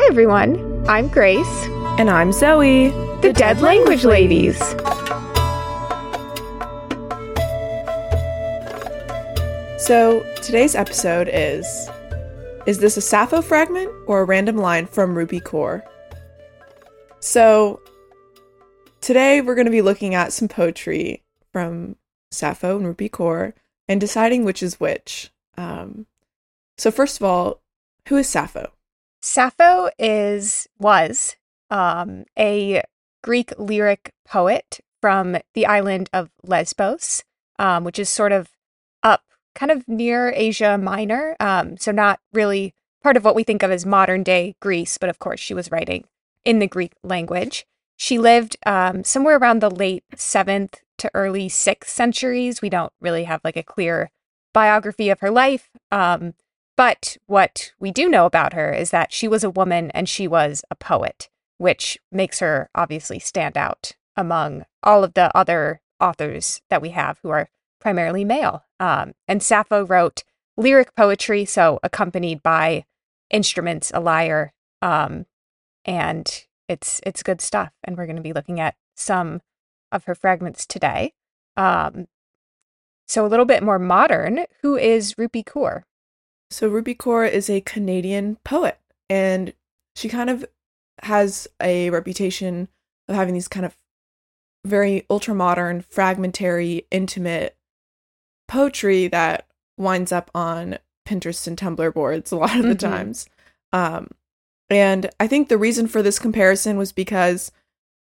everyone. I'm Grace. And I'm Zoe. The Dead Language Ladies. So today's episode is this a Sappho fragment or a random line from Rupi Kaur? So today we're going to be looking at some poetry from Sappho and Rupi Kaur and deciding which is which. So first of all, who is Sappho? Sappho was a Greek lyric poet from the island of Lesbos, which is sort of up kind of near Asia Minor. So not really part of what we think of as modern day Greece, but of course she was writing in the Greek language. She lived somewhere around the late 7th to early 6th centuries. We don't really have like a clear biography of her life. But what we do know about her is that she was a woman and she was a poet, which makes her obviously stand out among all of the other authors that we have who are primarily male. And Sappho wrote lyric poetry, so accompanied by instruments, a lyre, and it's good stuff. And we're going to be looking at some of her fragments today. So a little bit more modern, who is Rupi Kaur? So Rupi Kaur is a Canadian poet, and she kind of has a reputation of having these kind of very ultra-modern, fragmentary, intimate poetry that winds up on Pinterest and Tumblr boards a lot of the times. And I think the reason for this comparison was because,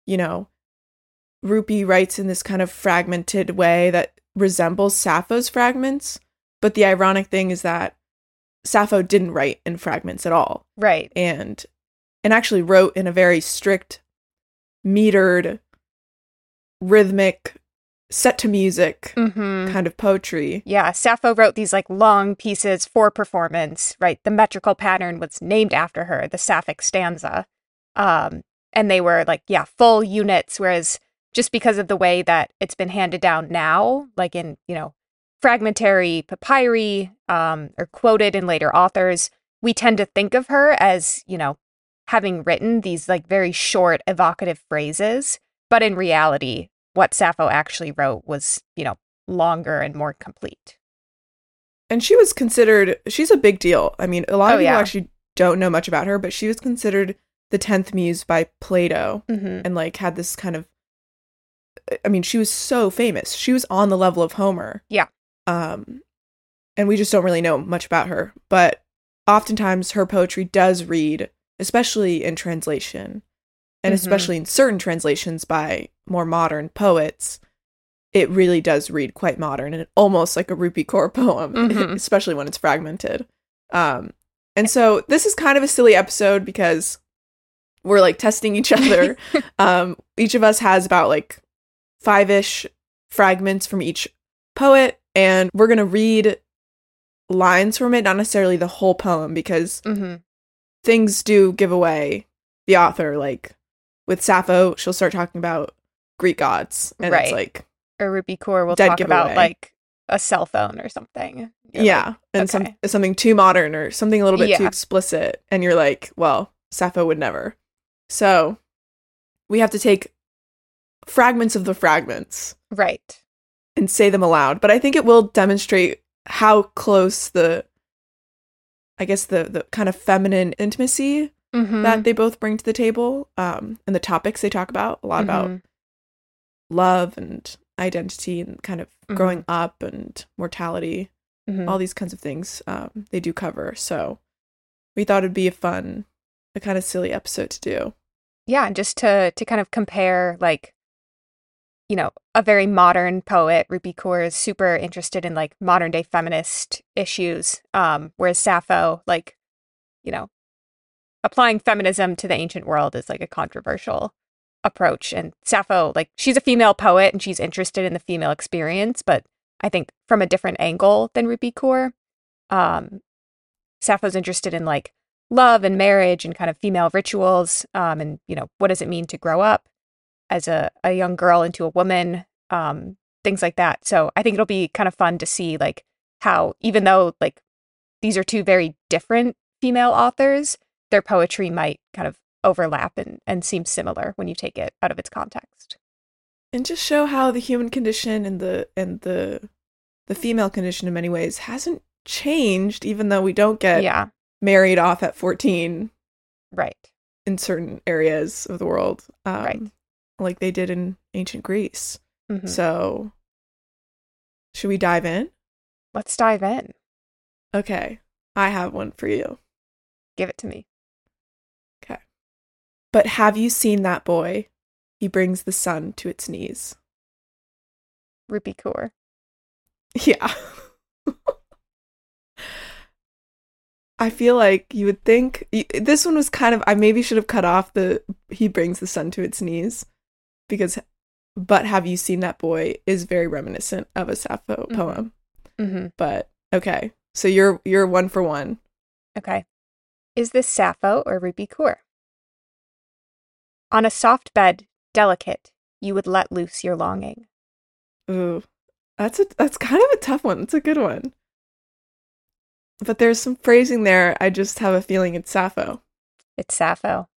Rupi writes in this kind of fragmented way that resembles Sappho's fragments, but the ironic thing is that Sappho didn't write in fragments at all. Right. And actually wrote in a very strict, metered, rhythmic, set to music kind of poetry. Yeah, Sappho wrote these like long pieces for performance, right? The metrical pattern was named after her, the Sapphic stanza. And they were like, full units, whereas just because of the way that it's been handed down now, like in, fragmentary papyri, or quoted in later authors, we tend to think of her as, having written these like very short evocative phrases. But in reality, what Sappho actually wrote was, longer and more complete. And she's a big deal. I mean, a lot of people actually don't know much about her, but she was considered the 10th muse by Plato and like had this kind of, she was so famous. She was on the level of Homer. Yeah. And we just don't really know much about her. But oftentimes her poetry does read, especially in translation, and especially in certain translations by more modern poets, it really does read quite modern and almost like a Rupi Kaur poem, especially when it's fragmented. And so this is kind of a silly episode because we're like testing each other. Each of us has about like 5-ish fragments from each poet, and we're going to read lines from it, not necessarily the whole poem, because things do give away the author. Like with Sappho, she'll start talking about Greek gods, and it's like, or Rupi Kaur will talk about like a cell phone or something. And something too modern or something a little bit too explicit, and you're like, well, Sappho would never. So we have to take fragments of the fragments, right, and say them aloud. But I think it will demonstrate how close the kind of feminine intimacy that they both bring to the table, and the topics they talk about, a lot about love and identity and kind of growing up and mortality, all these kinds of things they do cover. So we thought it'd be a kind of silly episode to do. Yeah, and just to kind of compare, like, a very modern poet, Rupi Kaur, is super interested in like modern day feminist issues, whereas Sappho, like, applying feminism to the ancient world is like a controversial approach. And Sappho, like, she's a female poet and she's interested in the female experience, but I think from a different angle than Rupi Kaur. Sappho's interested in like love and marriage and kind of female rituals, and what does it mean to grow up as a young girl into a woman, things like that. So I think it'll be kind of fun to see like how, even though like these are two very different female authors, their poetry might kind of overlap and seem similar when you take it out of its context. And just show how the human condition and the female condition in many ways hasn't changed, even though we don't get married off at 14. Right. In certain areas of the world. Right. Like they did in ancient Greece. Mm-hmm. So, should we dive in? Let's dive in. Okay. I have one for you. Give it to me. Okay. But have you seen that boy? He brings the sun to its knees. Rupi Kaur. Yeah. I feel like you would think this one was kind of, I maybe should have cut off the he brings the sun to its knees, because but have you seen that boy is very reminiscent of a Sappho poem. Mm-hmm. But okay, so you're 1 for 1. Okay. Is this Sappho or Rupi Kaur? On a soft bed, delicate, you would let loose your longing. Ooh, that's kind of a tough one. It's a good one. But there's some phrasing there. I just have a feeling it's Sappho. It's Sappho.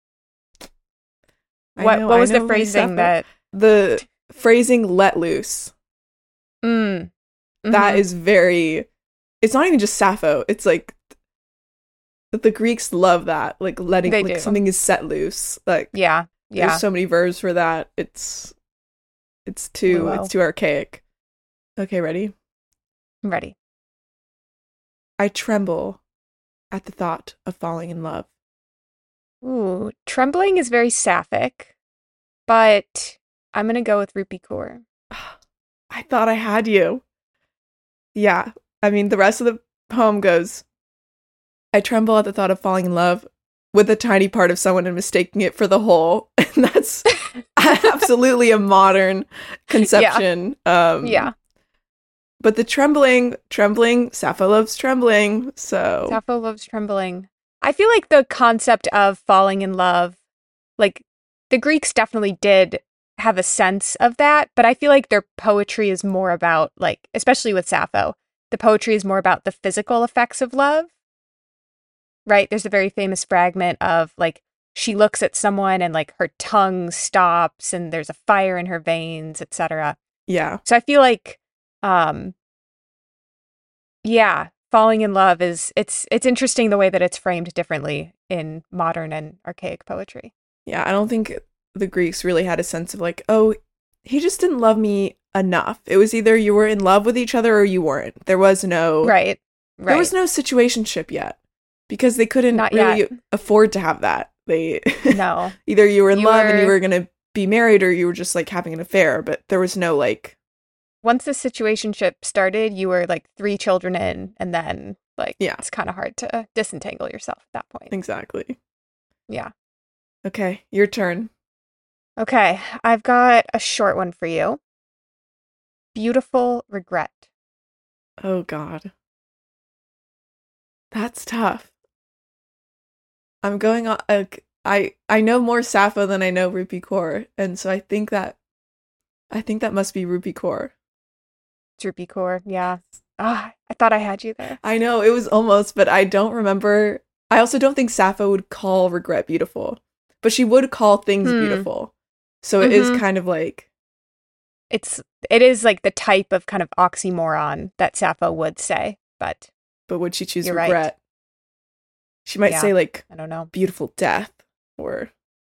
What was the phrasing that... The phrasing let loose. Mm-hmm. That is very... It's not even just Sappho. It's like... The Greeks love that. Like letting... They like do. Something is set loose. Like... Yeah. There's so many verbs for that. It's too archaic. Okay, ready? I'm ready. I tremble at the thought of falling in love. Ooh, trembling is very sapphic, but I'm going to go with Rupi Kaur. I thought I had you. Yeah. I mean, the rest of the poem goes, I tremble at the thought of falling in love with a tiny part of someone and mistaking it for the whole. And that's absolutely a modern conception. Yeah. But the trembling, Sappho loves trembling, so... Sappho loves trembling. I feel like the concept of falling in love, like, the Greeks definitely did have a sense of that, but I feel like their poetry is more about, like, especially with Sappho, the poetry is more about the physical effects of love, right? There's a very famous fragment of, like, she looks at someone and, like, her tongue stops and there's a fire in her veins, etc. Yeah. So I feel like... falling in love it's interesting the way that it's framed differently in modern and archaic poetry. Yeah, I don't think the Greeks really had a sense of like, oh, he just didn't love me enough. It was either you were in love with each other or you weren't. There was no... Right. There was no situationship yet, because they couldn't really afford to have that. They... No. Either you were in love and you were going to be married, or you were just like having an affair, but there was no like... Once the situationship started, you were like 3 children in, and then like it's kind of hard to disentangle yourself at that point. Exactly. Yeah. Okay, your turn. Okay, I've got a short one for you. Beautiful regret. Oh God. That's tough. I'm going on I know more Sappho than I know Rupi Kaur, and so I think that must be Rupi Kaur. Rupi Kaur, yeah. I thought I had you there. I know, it was almost, but I don't remember. I also don't think Sappho would call regret beautiful, but she would call things beautiful. So it is kind of like... It is like the type of kind of oxymoron that Sappho would say, but... But would she choose regret? Right. She might say like, I don't know, beautiful death, or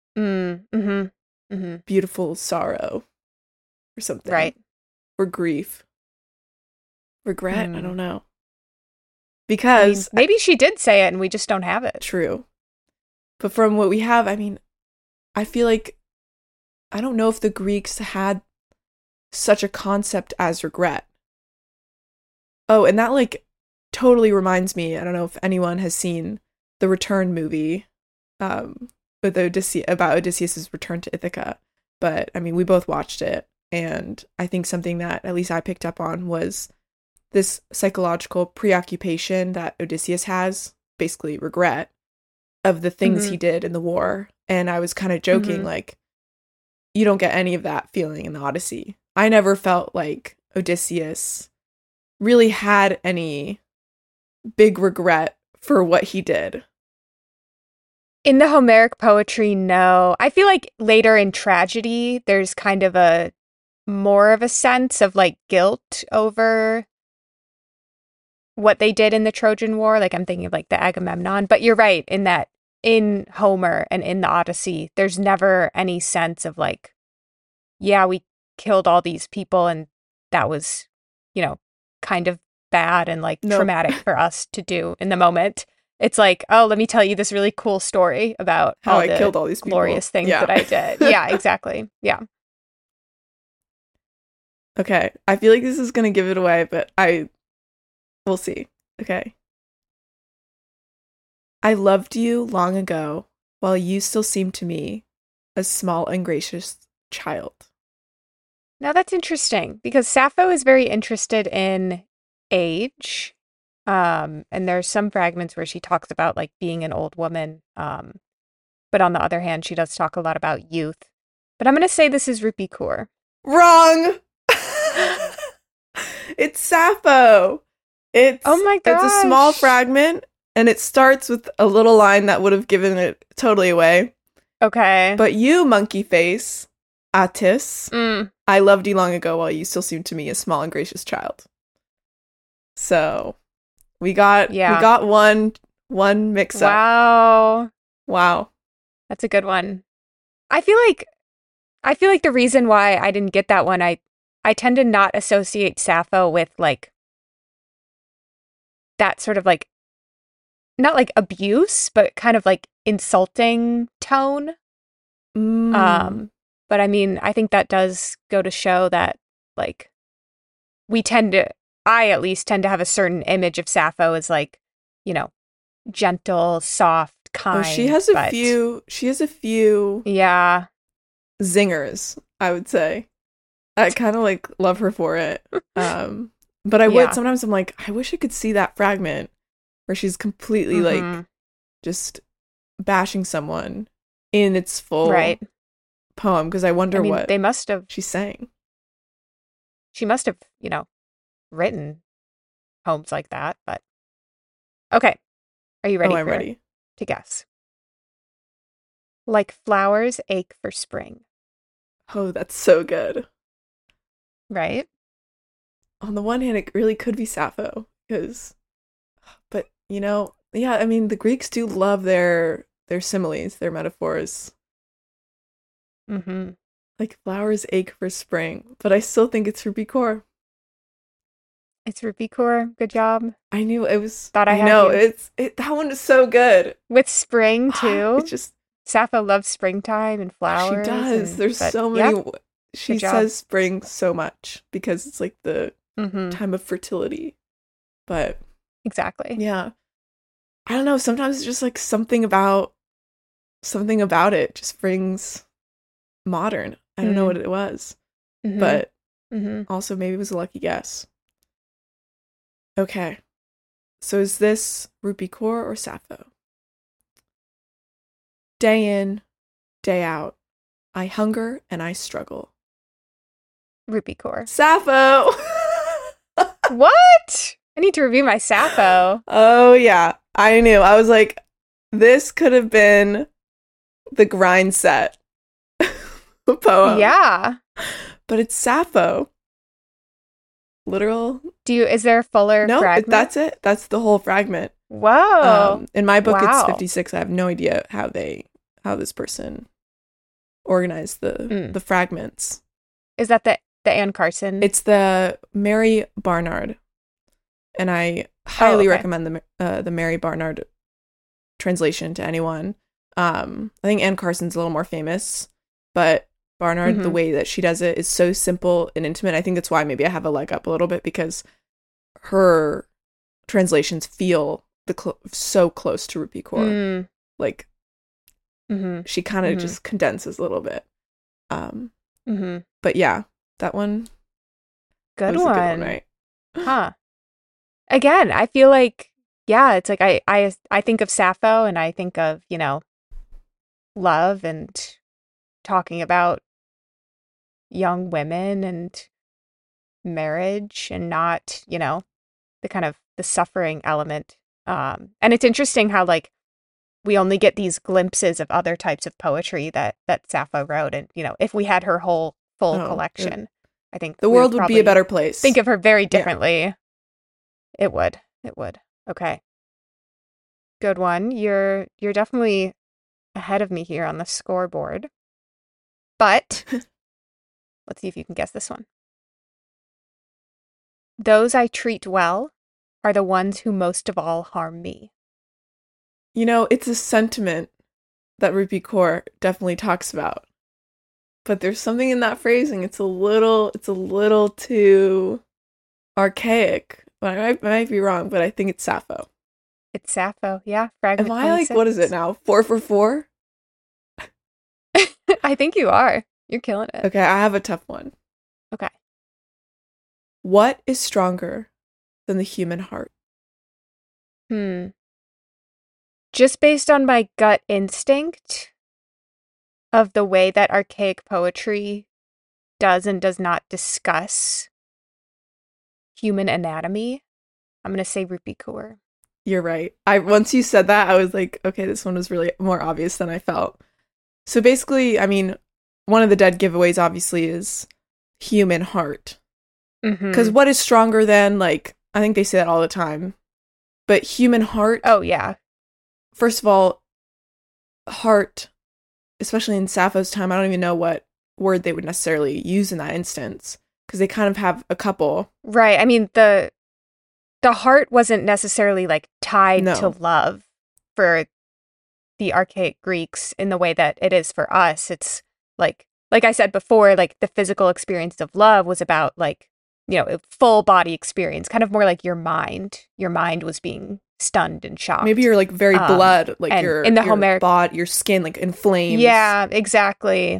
beautiful sorrow, or something. Right. Or grief. Regret? I don't know. Because... maybe she did say it and we just don't have it. True. But from what we have, I mean, I feel like... I don't know if the Greeks had such a concept as regret. Oh, and that, like, totally reminds me, I don't know if anyone has seen the Return movie, with about Odysseus' return to Ithaca. But, I mean, we both watched it. And I think something that at least I picked up on was this psychological preoccupation that Odysseus has, basically regret, of the things he did in the war. And I was kind of joking, like, you don't get any of that feeling in the Odyssey. I never felt like Odysseus really had any big regret for what he did. In the Homeric poetry, no. I feel like later in tragedy, there's kind of a more of a sense of like guilt over what they did in the Trojan War. Like I'm thinking of like the Agamemnon, but you're right in that in Homer and in the Odyssey, there's never any sense of like, yeah, we killed all these people and that was, kind of bad and like Nope. traumatic for us to do in the moment. It's like, oh, let me tell you this really cool story about How all I the killed all these people. glorious things Yeah. that I did. Yeah, exactly. Yeah. Okay. I feel like this is gonna give it away, but we'll see. Okay. I loved you long ago, while you still seemed to me a small and gracious child. Now that's interesting because Sappho is very interested in age. And there's some fragments where she talks about like being an old woman. But on the other hand, she does talk a lot about youth. But I'm going to say this is Rupi Kaur. Wrong! It's Sappho. Oh my It's a small gosh. fragment, and it starts with a little line that would have given it totally away. Okay. But you, monkey face, Attis, I loved you long ago while you still seemed to me a small and gracious child. So we got one mix up. Wow. That's a good one. I feel like the reason why I didn't get that one, I tend to not associate Sappho with like that sort of like not like abuse, but kind of like insulting tone. But I mean, I think that does go to show that like I at least tend to have a certain image of Sappho as like, gentle, soft, kind. Oh, she has a few yeah, zingers, I would say. I kind of like love her for it. But I would sometimes I'm like, I wish I could see that fragment where she's completely like just bashing someone in its full poem, because I wonder what she's saying. She must have, written poems like that, but okay. Are you ready? I'm ready to guess. Like flowers ache for spring. Oh, that's so good. Right? On the one hand, it really could be Sappho, but I mean, the Greeks do love their similes, their metaphors. Mm-hmm. Like flowers ache for spring, but I still think it's Rupi Kaur. It's Rupi Kaur. Good job. I knew it was. Thought I had you. That one is so good with spring too. It's just Sappho loves springtime and flowers. She does. There's so many. Yep. She says spring so much because it's like the time of fertility. But exactly. Yeah. I don't know. Sometimes it's just like something about it just rings modern. I don't know what it was, but also maybe it was a lucky guess. Okay. So is this Rupi Kaur or Sappho? Day in, day out, I hunger and I struggle. Rupi Kaur. Sappho! What? I need to review my Sappho. Oh, yeah. I knew. I was like, this could have been the grind set poem. Yeah. But it's Sappho. Literal. Is there a fuller fragment? No, that's it. That's the whole fragment. Whoa. In my book, it's 56. I have no idea how this person organized the fragments. Is that the Anne Carson? It's the Mary Barnard. And I highly recommend the Mary Barnard translation to anyone. I think Anne Carson's a little more famous, but Barnard, the way that she does it is so simple and intimate. I think that's why maybe I have a leg up a little bit, because her translations feel so close to Rupi Kaur. Like, she kind of just condenses a little bit. But yeah, that one. Good was one. A good one, right? Huh. Again, I feel like, it's like I think of Sappho and I think of, love and talking about young women and marriage and not, the kind of the suffering element. And it's interesting how like we only get these glimpses of other types of poetry that Sappho wrote. And, if we had her whole full collection, I think the world would be a better place. Think of her very differently. Yeah. It would. Okay. Good one. You're definitely ahead of me here on the scoreboard. But let's see if you can guess this one. Those I treat well are the ones who most of all harm me. It's a sentiment that Rupi Kaur definitely talks about. But there's something in that phrasing. It's a little too archaic. I might be wrong, but I think it's Sappho. It's Sappho, yeah. Fragment Am I 26. What is it now? 4 for 4? I think you are. You're killing it. Okay, I have a tough one. Okay. What is stronger than the human heart? Just based on my gut instinct of the way that archaic poetry does and does not discuss human anatomy, I'm going to say Rupi Kaur. You're right. Once you said that, I was like, okay, this one was really more obvious than I felt. So basically, I mean, one of the dead giveaways obviously is human heart. Because what is stronger than, like, I think they say that all the time, but human heart. Oh, yeah. First of all, heart, especially in Sappho's time, I don't even know what word they would necessarily use in that instance, because they kind of have a couple. Right. I mean, the heart wasn't necessarily, like, tied to love for the archaic Greeks in the way that it is for us. It's like I said before, like, the physical experience of love was about, like, a full body experience, kind of more like your mind. Your mind was being stunned and shocked. Maybe you're like very blood, like in the Homeric body, your skin, like in flames. Yeah, exactly,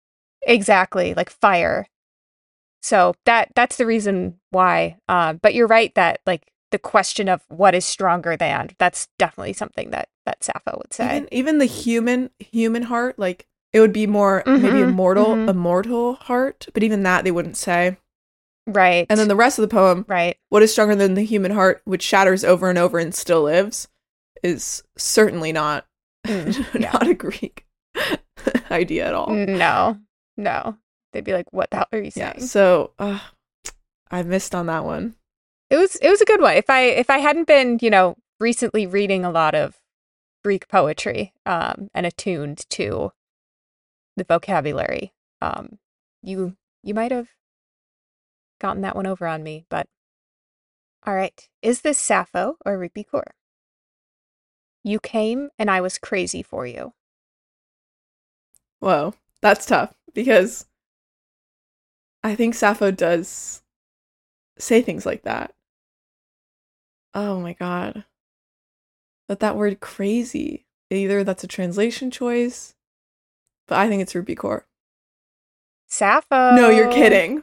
like fire. So that's the reason why. But you're right that, like, the question of what is stronger than, that's definitely something that Sappho would say. Even the human heart, like, it would be more maybe a mortal heart, but even that they wouldn't say. Right. And then the rest of the poem, right? What is stronger than the human heart, which shatters over and over and still lives, is certainly not not a Greek idea at all. No. They'd be like, "What the hell are you saying?" Yeah. So I missed on that one. It was a good one. If I hadn't been, recently reading a lot of Greek poetry, and attuned to the vocabulary, you might have gotten that one over on me. But all right, is this Sappho or Rupi Kaur? You came and I was crazy for you. Whoa, that's tough, because I think Sappho does say things like that. Oh my god. But that word crazy, either that's a translation choice, but I think it's Rupi Kaur. Sappho. No, you're kidding.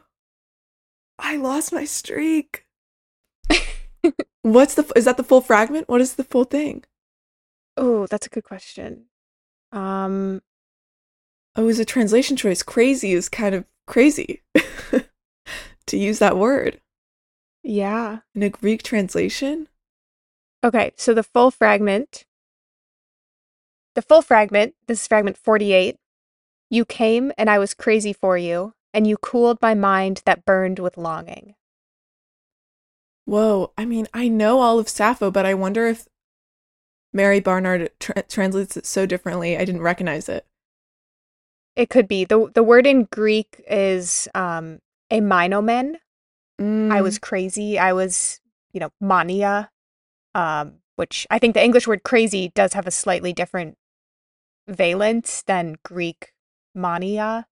I lost my streak. Is that the full fragment? What is the full thing? Oh, that's a good question. Oh, it was a translation choice. Crazy is kind of crazy to use that word. Yeah. In a Greek translation? Okay, so the full fragment, this is fragment 48. You came and I was crazy for you, and you cooled my mind that burned with longing. Whoa, I mean, I know all of Sappho, but I wonder if Mary Barnard translates it so differently, I didn't recognize it. It could be. The word in Greek is a monomen. I was crazy. I was, mania, which I think the English word crazy does have a slightly different valence than Greek mania.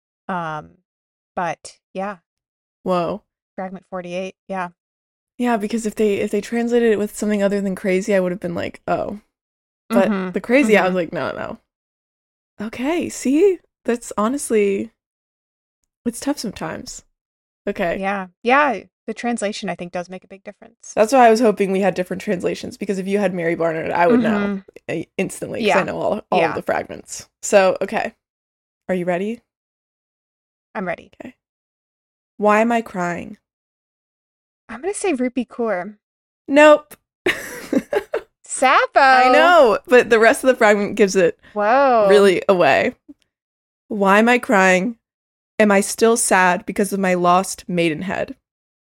But yeah. Whoa. Fragment 48. Yeah. Yeah, because if they translated it with something other than crazy, I would have been like, oh. But the crazy, I was like, no. Okay, see? That's honestly, it's tough sometimes. Okay. Yeah. The translation, I think, does make a big difference. That's why I was hoping we had different translations, because if you had Mary Barnard, I would know instantly, because I know all of the fragments. So, okay. Are you ready? I'm ready. Okay. Why am I crying? I'm going to say Rupi Kaur. Nope. Sappho. I know, but the rest of the fragment gives it Whoa. really away. Why am I crying? Am I still sad because of my lost maidenhead?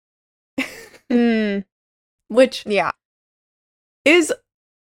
Which is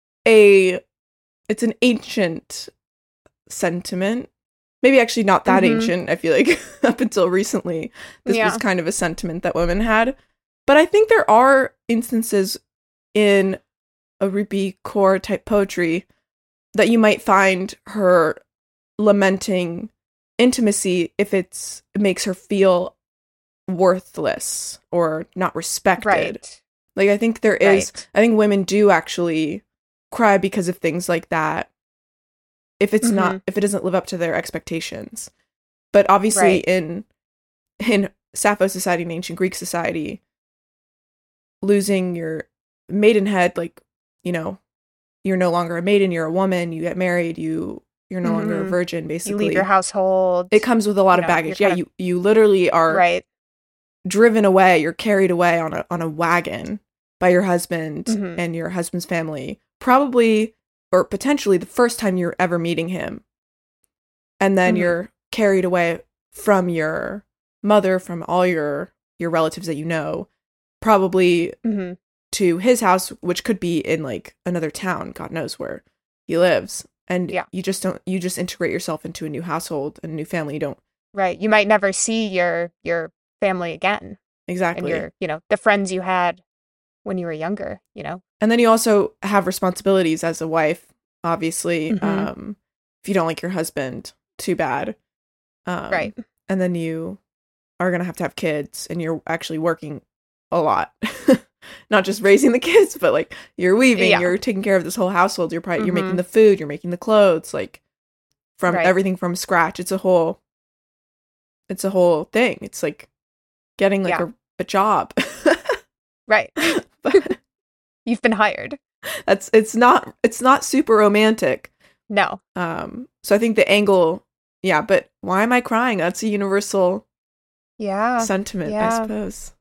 it's an ancient sentiment. Maybe actually not that ancient. I feel like up until recently, this was kind of a sentiment that women had. But I think there are instances in a Rupi Kaur type poetry that you might find her lamenting intimacy if it makes her feel worthless or not respected. Right. Like, I think there is, I think women do actually cry because of things like that. If it's not, if it doesn't live up to their expectations. But obviously in Sappho society and ancient Greek society, losing your maidenhead, like, you know, you're no longer a maiden, you're a woman, you get married, you're no longer a virgin, basically. You leave your household. It comes with a lot of baggage. Yeah, you literally are driven away, you're carried away on a wagon by your husband and your husband's family. Probably, or potentially, the first time you're ever meeting him. And then you're carried away from your mother, from all your relatives that you know, probably to his house, which could be in like another town, God knows where he lives. And you just integrate yourself into a new household and a new family. You don't. Right. You might never see your family again. Exactly. And the friends you had when you were younger, And then you also have responsibilities as a wife, obviously. If you don't like your husband, too bad. Right. And then you are going to have kids, and you're actually working a lot. Not just raising the kids, but like you're weaving, you're taking care of this whole household. You're probably you're making the food, you're making the clothes, like from everything from scratch. It's a whole thing. It's like getting like a job. Right. But you've been hired. It's not super romantic. No. So I think the angle, but why am I crying? That's a universal sentiment, I suppose.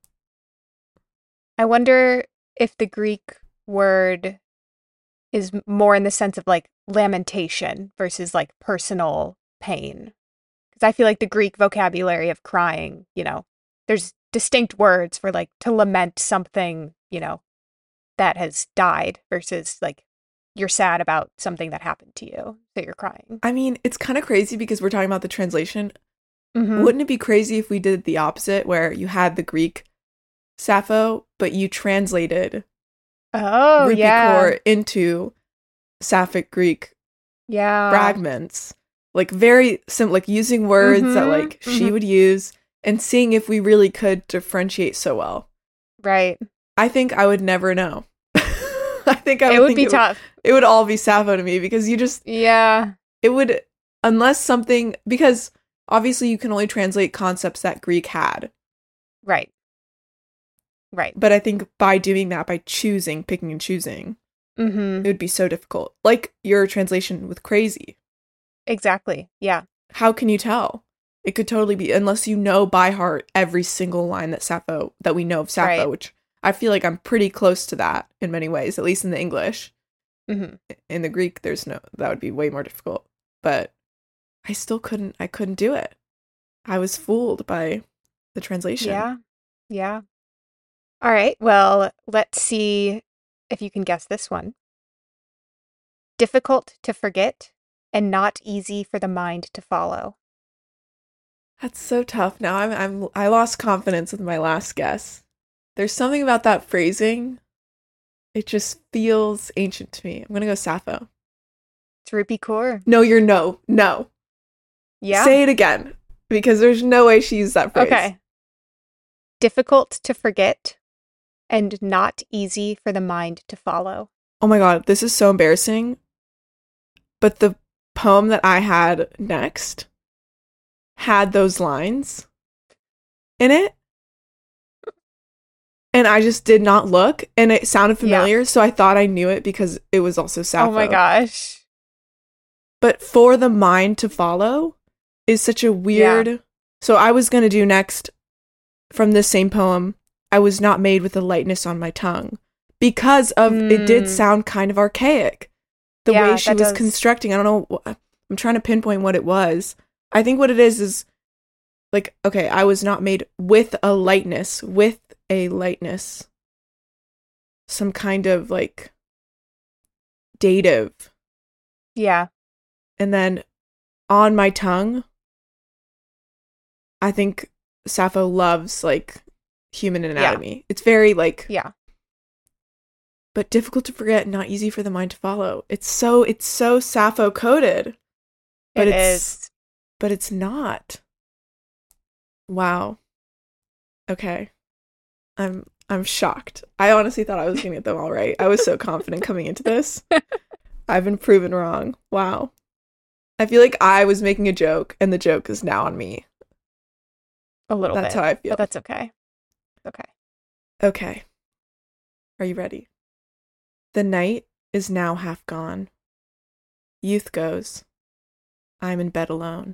I wonder if the Greek word is more in the sense of like lamentation versus like personal pain. Because I feel like the Greek vocabulary of crying, there's distinct words for like to lament something, that has died versus like you're sad about something that happened to you, so you're crying. I mean, it's kind of crazy because we're talking about the translation. Wouldn't it be crazy if we did the opposite, where you had the Greek Sappho, but you translated Rupi Kaur into Sapphic Greek fragments, like very simple, like using words that like she would use, and seeing if we really could differentiate so well. Right. I think I would never know. I think it would be tough. It would all be Sappho to me because you just it would, unless something, because obviously you can only translate concepts that Greek had. Right. But I think by doing that, by picking and choosing, it would be so difficult. Like your translation with crazy. Exactly. Yeah. How can you tell? It could totally be, unless you know by heart every single line that we know of Sappho, which I feel like I'm pretty close to that in many ways, at least in the English. In the Greek, that would be way more difficult. But I still couldn't do it. I was fooled by the translation. Yeah. All right, well, let's see if you can guess this one. Difficult to forget and not easy for the mind to follow. That's so tough. Now I lost confidence with my last guess. There's something about that phrasing. It just feels ancient to me. I'm going to go Sappho. It's Rupi Kaur. No, no. Yeah. Say it again, because there's no way she used that phrase. Okay. Difficult to forget and not easy for the mind to follow. Oh my God, this is so embarrassing. But the poem that I had next had those lines in it. And I just did not look, and it sounded familiar, so I thought I knew it because it was also Sappho. Oh my gosh. But for the mind to follow is such a weird... So I was going to do next, from this same poem, I was not made with a lightness on my tongue, because of it did sound kind of archaic. The way she was constructing, I don't know, I'm trying to pinpoint what it was. I think what it is like, okay, I was not made with a lightness, some kind of like dative. Yeah. And then on my tongue, I think Sappho loves like human anatomy. Yeah. It's very like, yeah, but difficult to forget, not easy for the mind to follow. It's so Sappho coded. But but it's not. Wow. Okay. I'm shocked. I honestly thought I was going to get them all right. I was so confident coming into this. I've been proven wrong. Wow. I feel like I was making a joke and the joke is now on me. A little bit. That's how I feel. But that's okay. Okay. Okay. Are you ready? The night is now half gone. Youth goes. I'm in bed alone.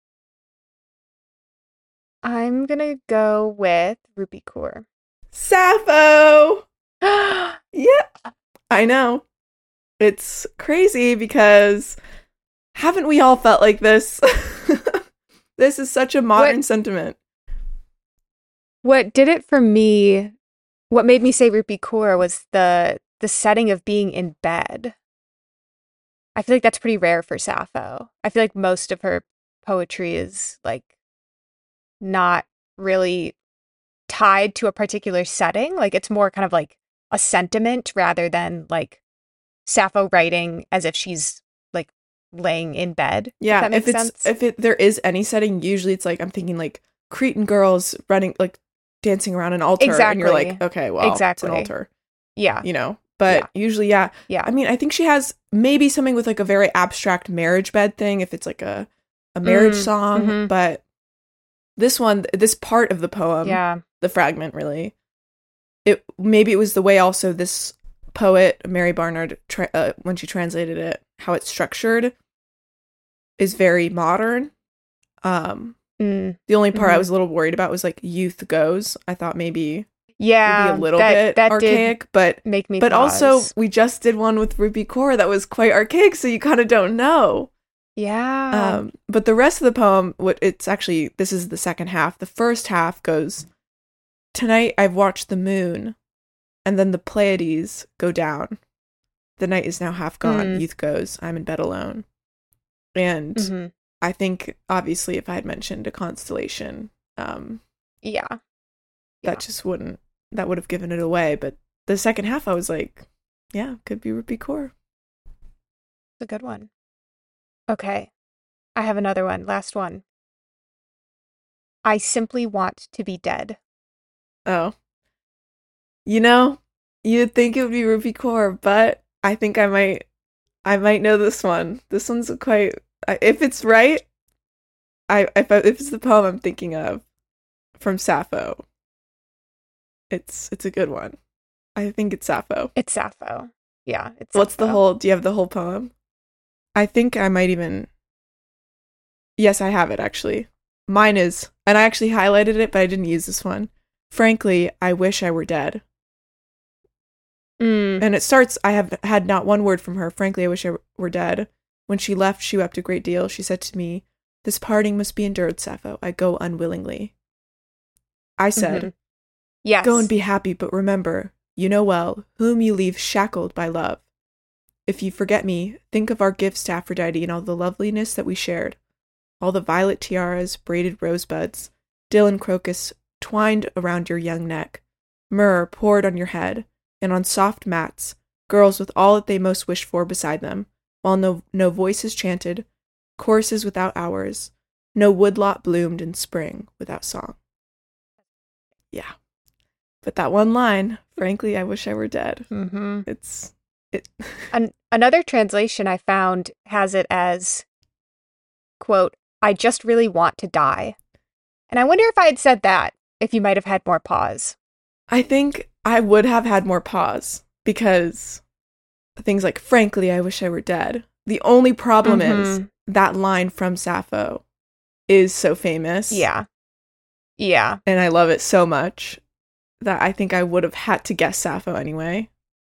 I'm gonna go with Rupi Kaur. Sappho! Yeah, I know. It's crazy because haven't we all felt like this? This is such a modern sentiment. What did it for me, what made me say Rupi Kaur was the setting of being in bed. I feel like that's pretty rare for Sappho. I feel like most of her poetry is like not really tied to a particular setting. Like it's more kind of like a sentiment rather than like Sappho writing as if she's like laying in bed. Yeah, if there is any setting, usually it's like I'm thinking like Cretan girls running like dancing around an altar, exactly. And you're like, okay, well, exactly. It's an altar. Yeah, you know. But usually, yeah. I mean, I think she has maybe something with like a very abstract marriage bed thing if it's like a marriage song. Mm-hmm. But this part of the poem, the fragment really, maybe it was the way also this poet, Mary Barnard, when she translated it, how it's structured is very modern. The only part I was a little worried about was like youth goes. I thought maybe a little bit archaic, but make me but pause. Also we just did one with Rupi Kaur that was quite archaic, so you kind of don't know. Yeah. But the rest of the poem, this is the second half. The first half goes, tonight I've watched the moon, and then the Pleiades go down. The night is now half gone. Youth goes. I'm in bed alone. And I think obviously if I had mentioned a constellation, that would have given it away. But the second half, I was like, yeah, could be Rupi Kaur. It's a good one. Okay. I have another one. Last one. I simply want to be dead. Oh. You know, you'd think it would be Rupi Kaur, but I think I might know this one. This one's quite, if it's right, if it's the poem I'm thinking of from Sappho, it's a good one. I think it's Sappho. It's Sappho. Yeah, it's What's Sappho. Do you have the whole poem? I think I might even... Yes, I have it, actually. Mine is, and I actually highlighted it, but I didn't use this one. Frankly, I wish I were dead. And it starts, I have had not one word from her. Frankly, I wish I were dead. When she left, she wept a great deal. She said to me, this parting must be endured, Sappho. I go unwillingly. I said, yes. Go and be happy, but remember, you know well, whom you leave shackled by love. If you forget me, think of our gifts to Aphrodite and all the loveliness that we shared. All the violet tiaras, braided rosebuds, dill and crocus twined around your young neck, myrrh poured on your head, and on soft mats, girls with all that they most wished for beside them, while no voices chanted, choruses without hours, no woodlot bloomed in spring without song. Yeah. But that one line, frankly, I wish I were dead. It's... Another translation I found has it as, quote, I just really want to die. And I wonder if I had said that, if you might have had more pause. I think I would have had more pause, because things like, frankly, I wish I were dead. The only problem is that line from Sappho is so famous. Yeah. Yeah. And I love it so much that I think I would have had to guess Sappho anyway.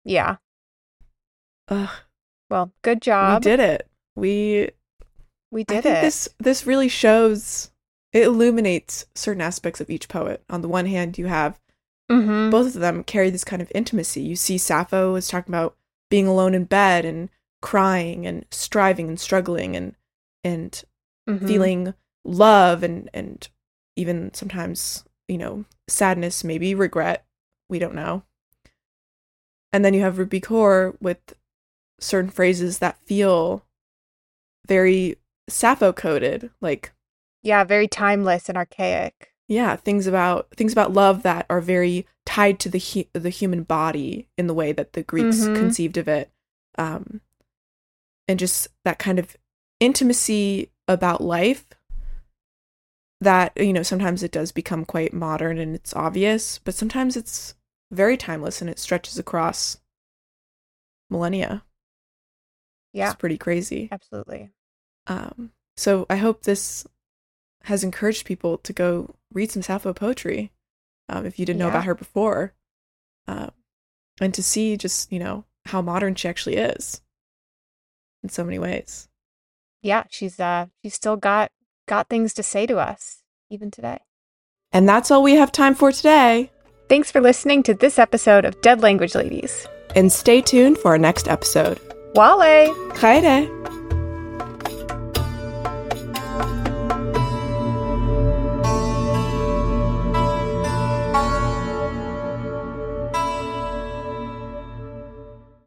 Yeah. Ugh, Well, good job. we did it. We did I think it. this really shows, it illuminates certain aspects of each poet. On the one hand, you have Mm-hmm. both of them carry this kind of intimacy. You see Sappho is talking about being alone in bed and crying and striving and struggling and Mm-hmm. feeling love and even sometimes, sadness, maybe regret. We don't know. And then you have Rupi Kaur with certain phrases that feel very Sappho coded, like, Yeah, very timeless and archaic. yeah, things about love that are very tied to the human body in the way that the Greeks Mhm. conceived of it, and just that kind of intimacy about life that, sometimes it does become quite modern and it's obvious, but sometimes it's very timeless and it stretches across millennia. Yeah, It's pretty crazy. absolutely. So I hope this has encouraged people to go read some Sappho poetry, if you didn't know Yeah. about her before, and to see just, how modern she actually is in so many ways. Yeah, she's still got things to say to us even today. And that's all we have time for today. Thanks for listening to this episode of Dead Language Ladies. And stay tuned for our next episode. Wale! Haide!